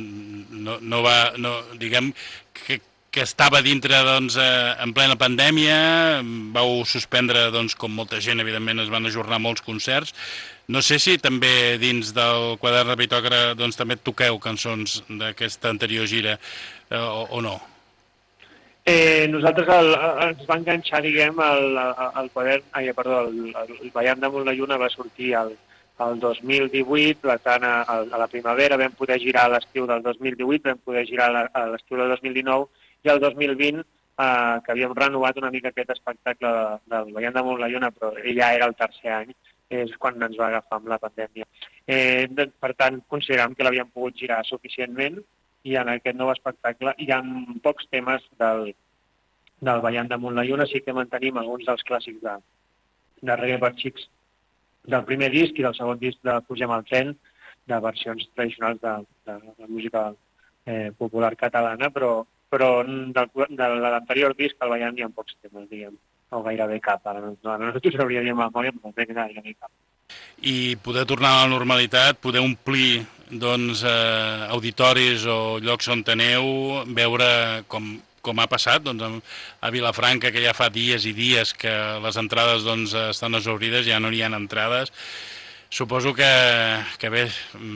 no, no va, no, diguem, que, que estava dintre, doncs, en plena pandèmia, vau suspendre, doncs, com molta gent, evidentment, es van ajornar molts concerts. No sé si també dins del quadern de Bitòcra, doncs, també toqueu cançons d'aquesta anterior gira, eh, o, o no? Eh, nosaltres el, ens va enganxar, diguem, el, el quadern, ai, perdó, el, el Ballant damunt la lluna va sortir el, el dos mil divuit, per tant, a, a la primavera vam poder girar a l'estiu del dos mil divuit, vam poder girar a l'estiu del dos mil dinou, i el dos mil vint, eh, que havíem renovat una mica aquest espectacle del Ballant damunt la lluna, però ja era el tercer any, és quan ens va agafar amb la pandèmia. Eh, per tant, considerem que l'havíem pogut girar suficientment, i en aquest nou espectacle hi ha pocs temes del, del Ballant damunt la lluna. Sí que mantenim alguns dels clàssics de, de reggae per xics del primer disc i del segon disc de Pugem al tren, de versions tradicionals de, de la música eh, popular catalana, però, però del, de l'anterior disc, el Ballant, hi ha pocs temes, diguem, o gairebé cap. Ara no, no, no t'ho sabria dir amb memòria, però no gairebé cap. I poder tornar a la normalitat, poder omplir, doncs, eh, auditoris o llocs on aneu, veure com, com ha passat, doncs, a Vilafranca, que ja fa dies i dies que les entrades, doncs, estan exaurides, ja no hi ha entrades. Suposo que, que bé,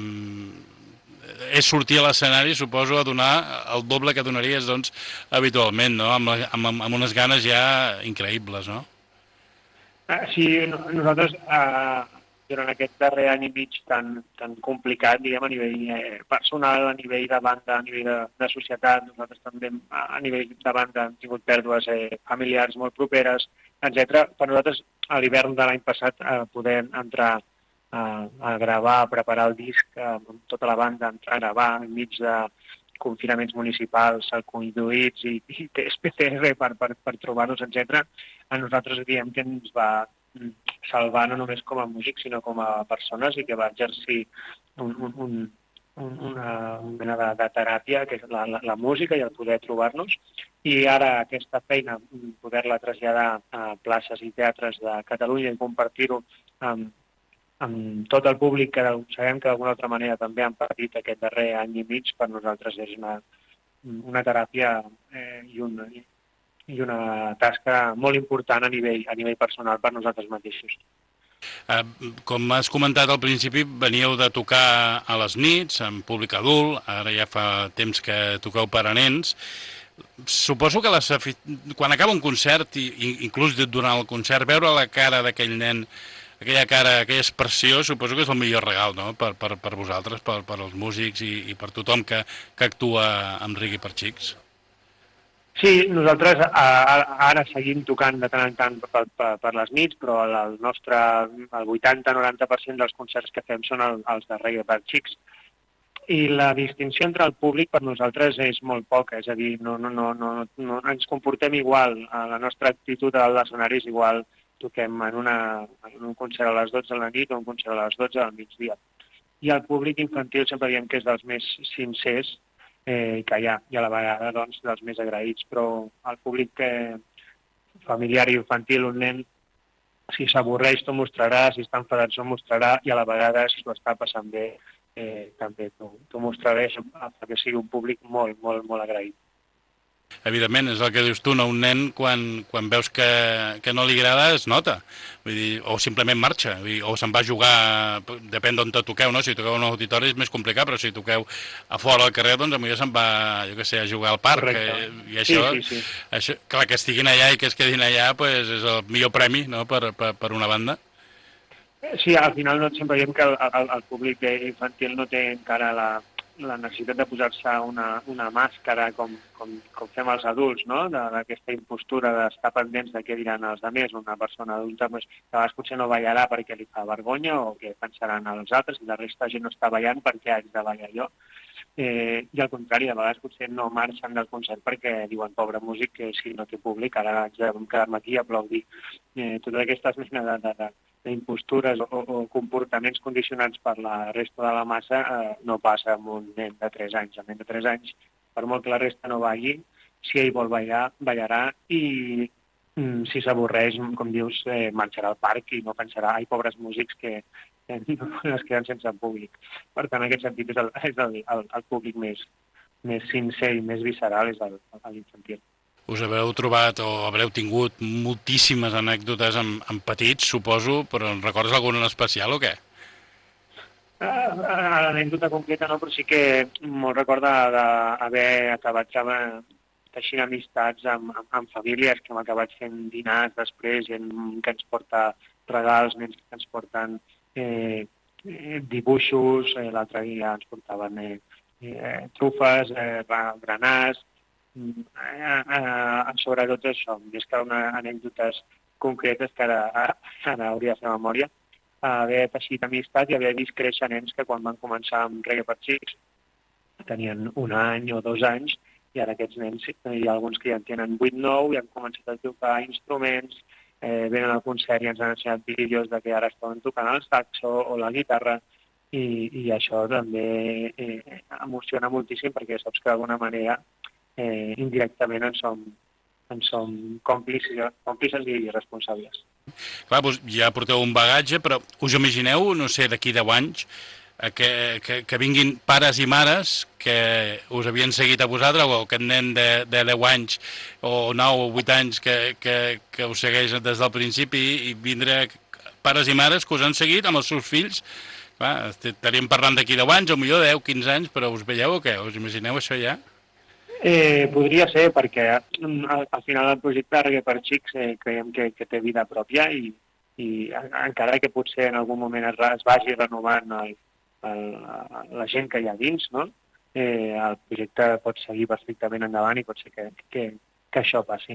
és sortir a l'escenari, suposo, a donar el doble que donaries, doncs, habitualment, no? Amb, amb, amb unes ganes ja increïbles, no? Sí, nosaltres, eh, durant aquest darrer any i mig tan, tan complicat, diguem, a nivell eh, personal, a nivell de banda, a nivell de, de societat, nosaltres també a nivell de banda hem tingut pèrdues eh, familiars molt properes, etcètera. Per nosaltres, a l'hivern de l'any passat, eh, poder entrar a, a gravar, a preparar el disc, eh, amb tota la banda, entrar a gravar enmig de confinaments municipals, conduïts i, i tests P C R per, per, per trobar-nos, etcètera. A nosaltres diem que ens va salvar no només com a músic, sinó com a persones, i que va exercir un, un, un, una, una mena de, de teràpia, que és la, la, la música i el poder trobar-nos. I ara aquesta feina, poder-la traslladar a places i teatres de Catalunya i compartir-ho amb, amb tot el públic que sabem que d'alguna altra manera també han patit aquest darrer any i mig, per nosaltres és una, una teràpia eh, i una... i una tasca molt important a nivell, a nivell personal per nosaltres mateixos. Eh, com has comentat al principi, veníeu de tocar a les nits, en públic adult, ara ja fa temps que toqueu per a nens. suposo que les, quan acaba un concert, i, i inclús durant el concert, veure la cara d'aquell nen, aquella cara, aquella expressió, suposo que és el millor regal, no?, per, per, per vosaltres, per, per als músics i, i per tothom que, que actua amb Reggae per Xics. Sí, nosaltres a, a, ara seguim tocant de tant en tant per, per, per les nits, però el, el nostre el vuitanta a noranta per cent dels concerts que fem són el, els de Reggae per Xics. I la distinció entre el públic per nosaltres és molt poca, és a dir, no, no, no, no, no ens comportem igual, la nostra actitud a l'escenari és igual, toquem en, una, en un concert a les dotze de la nit o un concert a les dotze al migdia. I el públic infantil sempre diem que és dels més sincers eh, que hi ha, i a la vegada doncs, dels més agraïts, però el públic eh, familiar i infantil, un nen, si s'avorreix t'ho mostrarà, si està enfadat s'ho mostrarà, i a la vegada si s'ho està passant bé eh, també t'ho mostrarà, perquè sigui un públic molt, molt, molt agraït. Evidentment, és el que dius tu, no? Un nen, quan, quan veus que, que no li agrada, es nota. Vull dir, o simplement marxa, vull dir, o se'n va a jugar, depèn d'on te toqueu, no? Si toqueu en un auditori és més complicat, però si toqueu a fora al carrer, doncs potser se'n va, jo què sé, a jugar al parc. Eh, I això, sí, sí, sí. això, clar, que estiguin allà i que es quedin allà, pues, és el millor premi, no?, per, per, per una banda. Sí, al final no, sempre diem que el, el, el públic infantil no té encara la, la necessitat de posar-se una, una màscara com, com, com fem els adults, no?, d'aquesta impostura d'estar pendents de què diran els altres. Una persona adulta pues, que a vegades potser no ballarà perquè li fa vergonya o que pensaran els altres, i la resta de gent no està ballant perquè haig de ballar jo. Eh, I al contrari, a vegades potser no marxen del concert perquè diuen, pobre músic, que si no té públic ara haig de quedar-me aquí a aplaudir. Eh, totes aquestes mena de, de, de, d'impostures o, o comportaments condicionats per la resta de la massa eh, no passa amb un nen de tres anys. El nen de tres anys, per molt que la resta no balli, si ell vol ballar, ballarà, i mm, si s'avorreix, com dius, eh, marxarà al parc i no pensarà, ai, pobres músics que, que es queden sense públic. Per tant, en aquest sentit, és el, és el, el, el públic més, més sincer i més visceral, és l'infantil. Us haveu trobat o haureu tingut moltíssimes anècdotes amb, amb petits, suposo, però en recordes alguna en especial o què? L'anècdota concreta no, però sí que me'l recorda d'haver acabat teixint amistats amb, amb, amb famílies, que hem acabat fent dinars després, gent que ens porta regals, nens que ens porten eh, dibuixos, eh, l'altre dia ens portaven eh, eh, trufes, eh, granars. Eh, sobretot això, més que una anècdotes concretes que ara, ara hauria de fer memòria, haver teixit amistat i haver vist créixer nens que quan van començar amb Reggae per Xics tenien un any o dos anys, i ara aquests nens, hi ha alguns que ja en tenen vuit nou i han començat a tocar instruments, eh, venen al concert i ens han ensenyat vídeos de que ara estaven tocant el saxo o la guitarra, i, i això també eh, emociona moltíssim, perquè saps que d'alguna manera Eh, indirectament en som, en som còmplices, còmplices i responsables. Clar, doncs ja porteu un bagatge, però us imagineu, no sé, d'aquí deu anys, eh, que, que, que vinguin pares i mares que us havien seguit a vosaltres, o aquest nen de, de deu anys o nou o vuit anys que, que, que us segueix des del principi, i vindrà pares i mares que us han seguit amb els seus fills. Clar, estaríem parlant d'aquí deu anys, o millor deu, quinze anys, però us veieu o què? Us imagineu això ja? Eh, podria ser, perquè al, al final el projecte Reggae per Xics eh, creiem que, que té vida pròpia, i, i encara que potser en algun moment es, es vagi renovant el, el, la gent que hi ha dins, no? eh, el projecte pot seguir perfectament endavant i pot ser que, que, que això passi.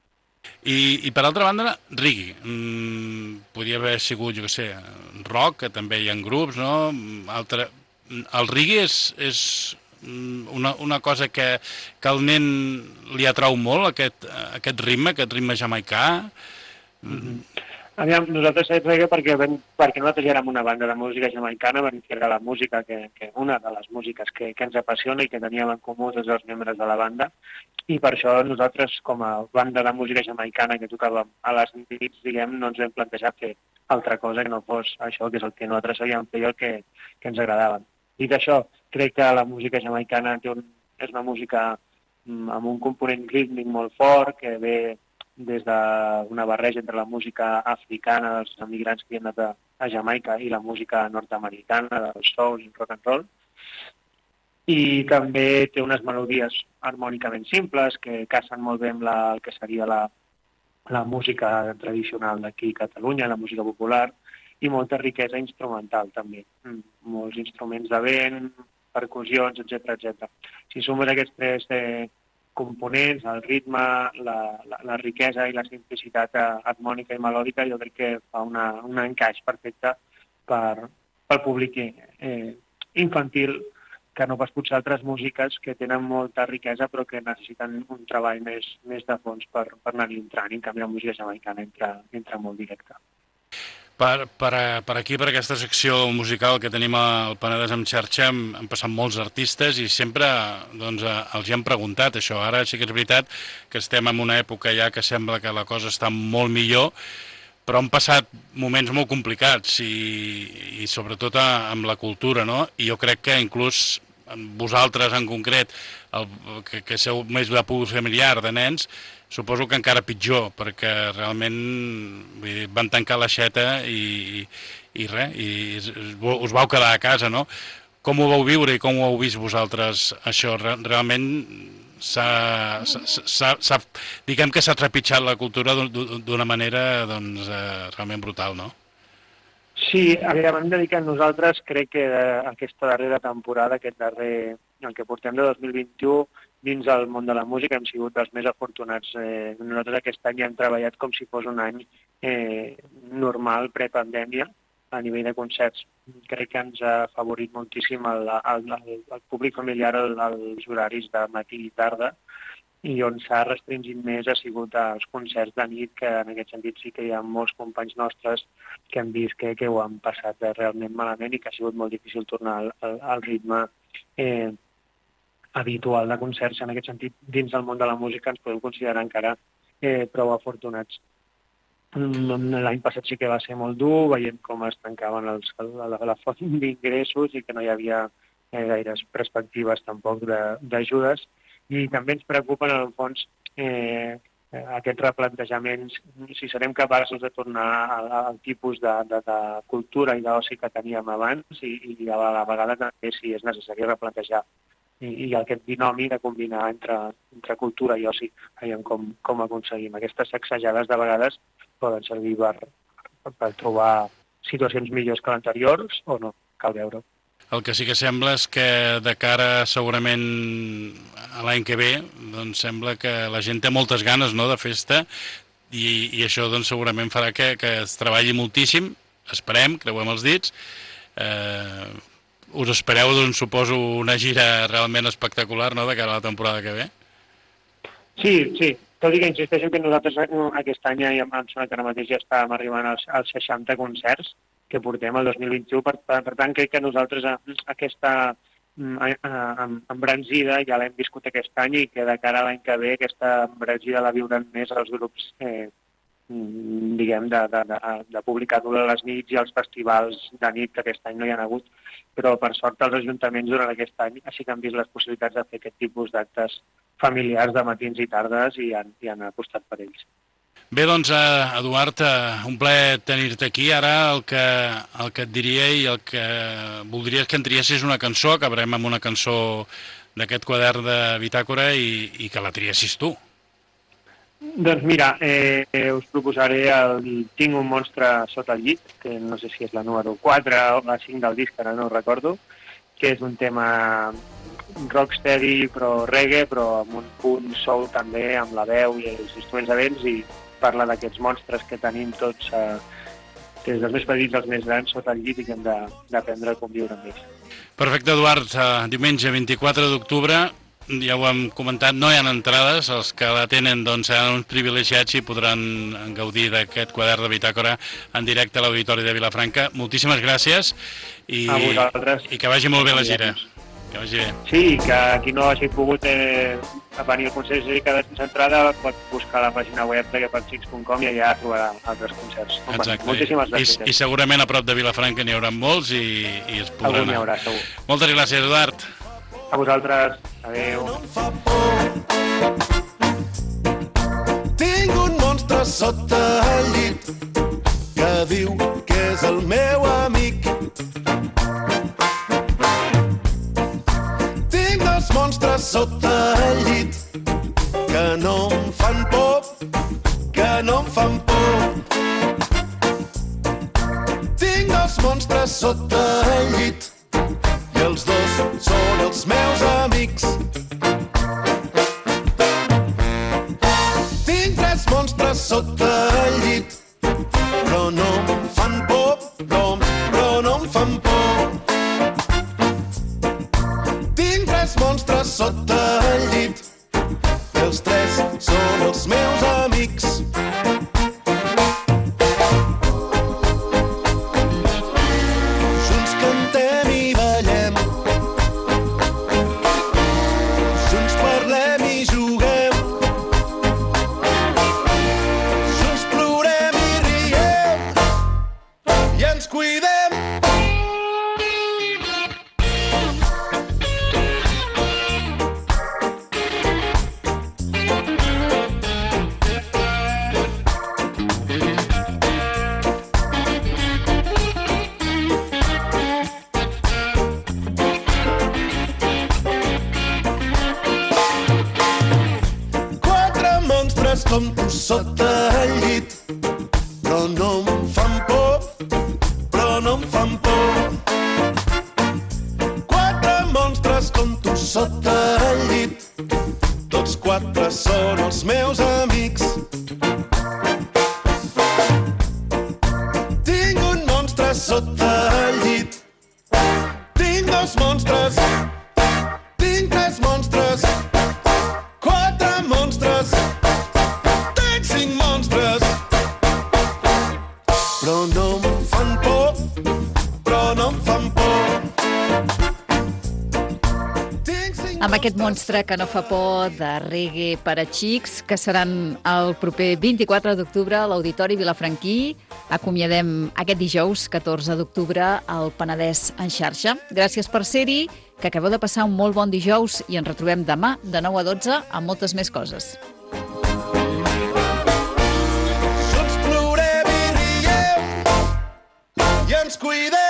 I, i per altra banda, reggae. Mm, podria haver sigut, jo què sé, rock, que també hi ha grups, no? Altre... El reggae és... és... Una, una cosa que, que el nen li atrau molt, aquest, aquest ritme, aquest ritme jamaicà. Mm-hmm. Aviam, nosaltres és reggae perquè, ven, perquè nosaltres ja érem una banda de música jamaicana, que era la música que, que una de les músiques que, que ens apassiona i que teníem en comú tots els membres de la banda, i per això nosaltres, com a banda de música jamaicana que tocàvem a les nits, diguem, no ens hem plantejat fer altra cosa que no fos això, que és el que nosaltres sabíem fer i el que, que ens agradava. Dit això, crec que la música jamaicana té un, és una música amb un component rítmic molt fort, que ve des d'una barreja entre la música africana dels emigrants que hi han anat a, a Jamaica i la música nord-americana, del soul i rock and roll. i també té unes melodies harmònicament simples que casen molt bé amb la, el que seria la, la música tradicional d'aquí a Catalunya, la música popular, i molta riquesa instrumental també. Mm, molts instruments de vent, percussions, etcètera, etcètera. Si sumes aquests tres eh, components, el ritme, la, la, la riquesa i la simplicitat eh, harmònica i melòdica, jo crec que fa una, un encaix perfecte per, pel públic eh, infantil, que no pas potser altres músiques que tenen molta riquesa però que necessiten un treball més, més de fons per, per anar-hi entrant. En canvi, la música jamaicana entra, entra molt directa. Per, per, per aquí, per aquesta secció musical que tenim al Penedès en xarxa, hem, hem passat molts artistes i sempre doncs, els hi hem preguntat això. Ara sí que és veritat que estem en una època ja que sembla que la cosa està molt millor, però han passat moments molt complicats i, i sobretot amb la cultura, no? I jo crec que inclús vosaltres en concret, el, que, que sou més de públic familiar, de nens, suposo que encara pitjor, perquè realment vull dir, van tancar l'aixeta i, i, i res, i us vau quedar a casa, no? Com ho vau viure i com ho heu vist vosaltres, això? Realment s'ha, s'ha, s'ha, diguem que s'ha trepitjat la cultura d'una manera doncs, eh, realment brutal, no? Sí, hem de dir que nosaltres crec que aquesta darrera temporada, aquest darrer, el que portem de dos mil vint-i-u, dins del món de la música hem sigut els més afortunats. Eh, nosaltres aquest any hem treballat com si fos un any eh, normal, prepandèmia, a nivell de concerts. Crec que ens ha favorit moltíssim el, el, el, el públic familiar als horaris de matí i tarda, i on s'ha restringit més ha sigut als concerts de nit, que en aquest sentit sí que hi ha molts companys nostres que hem vist que, que ho han passat realment malament i que ha sigut molt difícil tornar al, al, al ritme eh, habitual de concerts. En aquest sentit, dins del món de la música ens podem considerar encara eh, prou afortunats. L'any passat sí que va ser molt dur, veient com es tancaven els, la, la font d'ingressos i que no hi havia eh, gaires perspectives tampoc d'ajudes. I també ens preocupen, en el fons, eh, aquests replantejaments, si serem capaços de tornar al, al tipus de, de, de cultura i d'oci que teníem abans i, i a la vegada també si és necessari replantejar i, i aquest binomi de combinar entre, entre cultura i oci, veiem com, com aconseguim. Aquestes sacsejades de vegades poden servir per, per trobar situacions millors que l'anteriors o no, cal veure. El que sí que sembla és que de cara segurament a l'any que ve, doncs sembla que la gent té moltes ganes, no?, de festa i, i això doncs, segurament farà que, que es treballi moltíssim, esperem, creuem els dits. Eh, us espereu, doncs, suposo, una gira realment espectacular, no?, de cara a la temporada que ve? Sí, sí. Tot i que insisteixo que nosaltres aquest any ja em sembla que ara mateix ja estàvem arribant als, als seixanta concerts que portem el dos mil vint-i-u. Per, per, per tant, crec que nosaltres aquesta embranzida ja l'hem viscut aquest any i que de cara a l'any que ve aquesta embranzida la viuran més els grups eh, diguem, de, de, de, de publicar a les nits i els festivals de nit, que aquest any no hi ha hagut, però per sort els ajuntaments durant aquest any sí que han vist les possibilitats de fer aquest tipus d'actes familiars de matins i tardes i han, i han apostat per ells. Bé, doncs, Eduard, un plaer tenir-te aquí. Ara el que, el que et diria i el que voldria és que entriessis una cançó, acabarem amb una cançó d'aquest quadern de Bitàcora i, i que la triessis tu. Doncs mira, eh, us proposaré el Tinc un monstre sota el llit, que no sé si és la número quatre o la cinc del disc, ara no ho recordo, que és un tema rocksteady però reggae, però amb un punt soul també, amb la veu i els instruments de vents, i parla d'aquests monstres que tenim tots, eh, des dels més petits als més grans, sota el llit i que hem d'aprendre a conviure amb ells. Perfecte, Eduard. Uh, diumenge vint-i-quatre d'octubre, ja ho hem comentat, no hi ha entrades, els que la tenen doncs, seran uns privilegiats i podran gaudir d'aquest quadern de Bitàcora en directe a l'Auditori de Vilafranca. Moltíssimes gràcies i, i que vagi molt bé la gira. Que vagi bé. Sí, que qui no hagi pogut eh, venir al concert i quedar sense entrada pot buscar la pàgina web de geparxics punt com i allà trobarà altres concerts. Exacte. Moltíssimes gràcies. I, I segurament a prop de Vilafranca n'hi haurà molts i, i es podran anar. Algun n'hi haurà, segur. Moltes gràcies, Eduard. A vosaltres. Adéu. Tinc un monstre sota el llit que diu que és el meu amic. Tinc monstres sota el llit que no em fan por, que no em fan por. Tinc dos monstres sota el llit i els dos són els meus amics. Tinc tres monstres sota el llit, però no em fan por, però, però no em fan por. Tinc tres monstres sota el llit i els tres són els meus amics. Junts cantem i ballem, junts parlem i juguem, junts plorem i riem i ens cuidem. Com tu sota el llit, però no em fan por, però no em fan por. Quatre monstres com tu sota el llit, tots quatre són els meus amics. Tinc un monstre sota el llit, tinc dos monstres, tinc tres monstres, quatre monstres, cinc monstres, però no em fan por, però no em fan por. Amb aquest monstre que no fa por de reggae per a xics, que seran el proper vint-i-quatre d'octubre a l'Auditori Vilafranquí, acomiadem aquest dijous catorze d'octubre al Penedès en xarxa. Gràcies per ser-hi, que acabeu de passar un molt bon dijous i ens retrobem demà de nou a dotze amb moltes més coses. I ens cuidem.